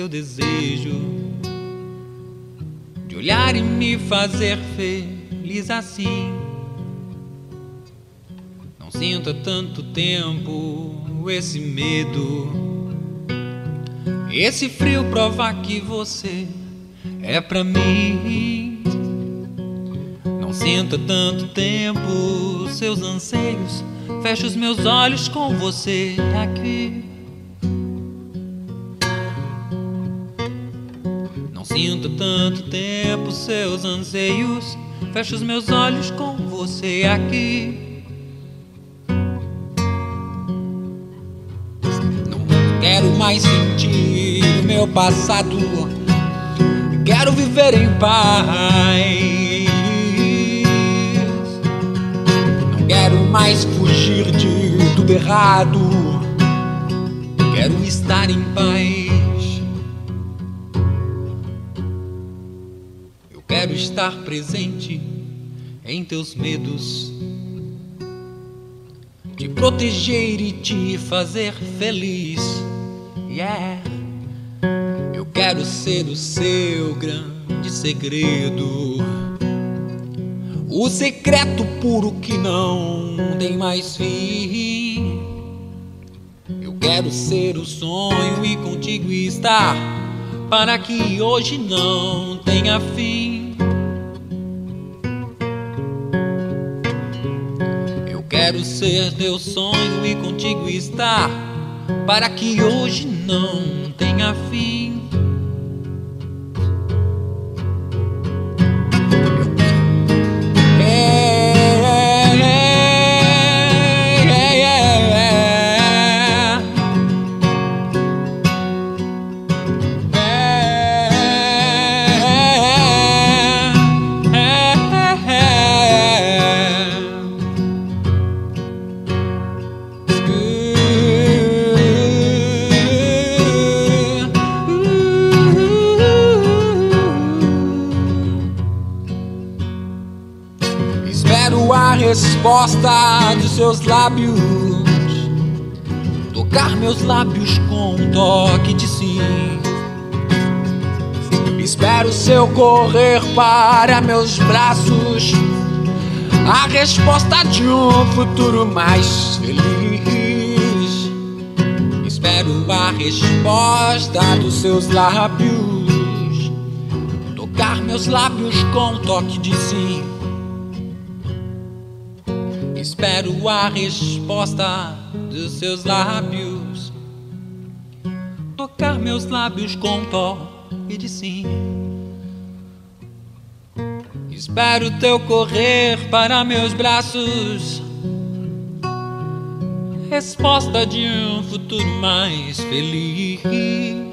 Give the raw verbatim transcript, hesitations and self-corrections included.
desejo de olhar e me fazer feliz assim. Não sinto há tanto tempo esse medo, esse frio prova que você é pra mim. Não sinto há tanto tempo seus anseios, fecho os meus olhos com você aqui. Não sinto há tanto tempo seus anseios, fecho os meus olhos com você aqui. Não quero mais sentir o meu passado, quero viver em paz. Não quero mais fugir de tudo errado, quero estar em paz. Eu quero estar presente em teus medos, te proteger e te fazer feliz. Yeah. Eu quero ser o seu grande segredo, o secreto puro que não tem mais fim. Eu quero ser o sonho e contigo estar, para que hoje não tenha fim. Eu quero ser teu sonho e contigo estar, para que hoje não tenha fim. Espero a resposta dos seus lábios, tocar meus lábios com um toque de sim. Espero seu correr para meus braços, a resposta de um futuro mais feliz. Espero a resposta dos seus lábios, tocar meus lábios com um toque de sim. Espero a resposta dos seus lábios, tocar meus lábios com um toque de sim. Espero teu correr para meus braços, resposta de um futuro mais feliz.